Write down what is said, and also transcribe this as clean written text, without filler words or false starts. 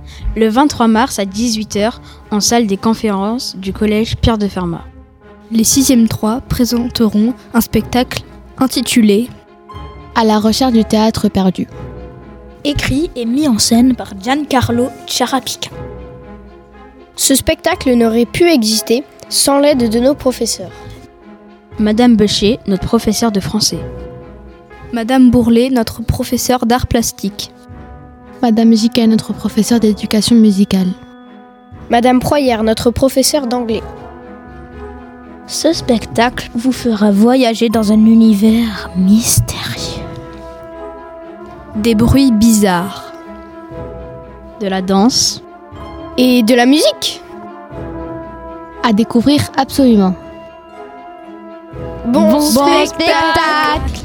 le 23 mars à 18h en salle des conférences du collège Pierre de Fermat. Les 6e 3 présenteront un spectacle intitulé « À la recherche du théâtre perdu ». Écrit et mis en scène par Giancarlo Ciarapica. Ce spectacle n'aurait pu exister sans l'aide de nos professeurs. Madame Becher, notre professeure de français. Madame Bourlet, notre professeure d'art plastique. Madame Giquet, notre professeure d'éducation musicale. Madame Proyère, notre professeure d'anglais. Ce spectacle vous fera voyager dans un univers mystérieux. Des bruits bizarres. De la danse. Et de la musique. À découvrir absolument. Bon spectacle!